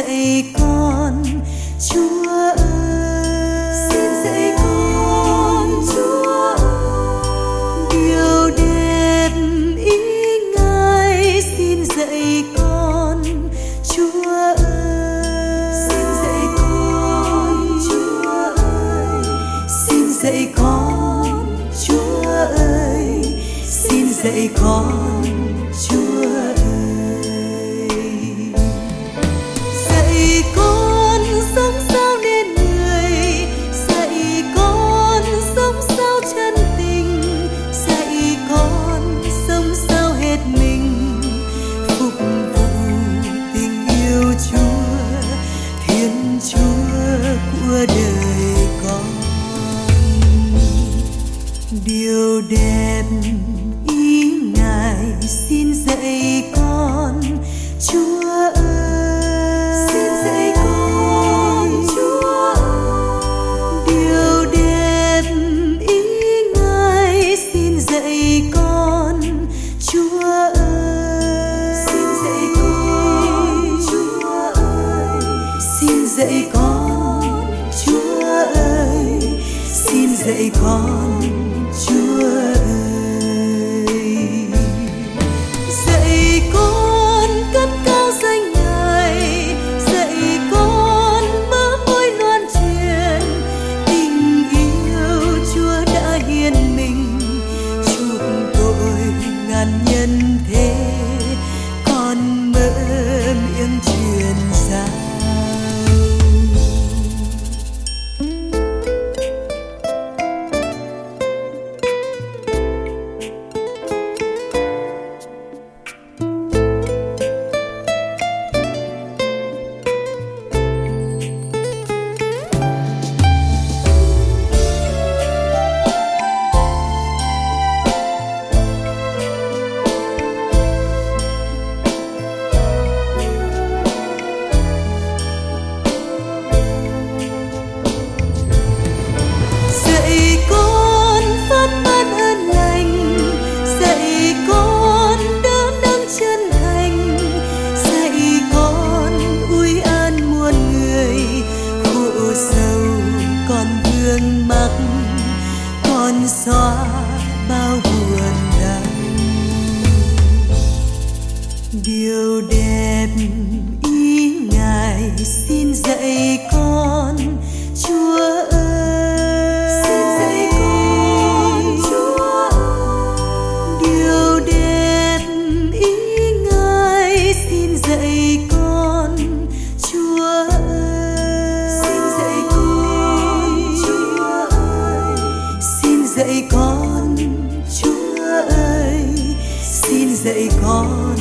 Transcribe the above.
dạy con, Chúa ơi. Xin dạy con, Chúa ơi. Điều đẹp ý Ngài xin dạy con, Chúa ơi. Xin dạy con, Chúa ơi. Xin dạy con, Chúa ơi. Xin dạy con, Chúa ơi. Dạy con sống sao nên người, dạy con sống sao chân tình, dạy con sống sao hết mình, phục vụ tình yêu Chúa, Thiên Chúa của đời con. Điều đẹp ý Ngài xin dạy con, Chúa ơi. Xin dạy con, Chúa ơi. Điều đẹp ý Ngài xin dạy con, Chúa ơi. Xin dạy con, Chúa ơi. Xin dạy con, Chúa ơi. Xin dạy con, Chúa ơi. Dạy con cất cao danh Ngài, dạy con mớ môi loan truyền tình yêu Chúa đã hiến mình chuộc tội ngàn nhân thế, con mở miệng truyền giao. Xóa bao buồn đau. Điều đẹp ý Ngài xin dạy con, Chúa ơi. Xin dạy con, Chúa ơi. Điều đẹp ý Ngài xin dạy con, Chúa ơi. Xin dạy con, Chúa ơi. Xin dạy con, Chúa ơi. Xin dạy con,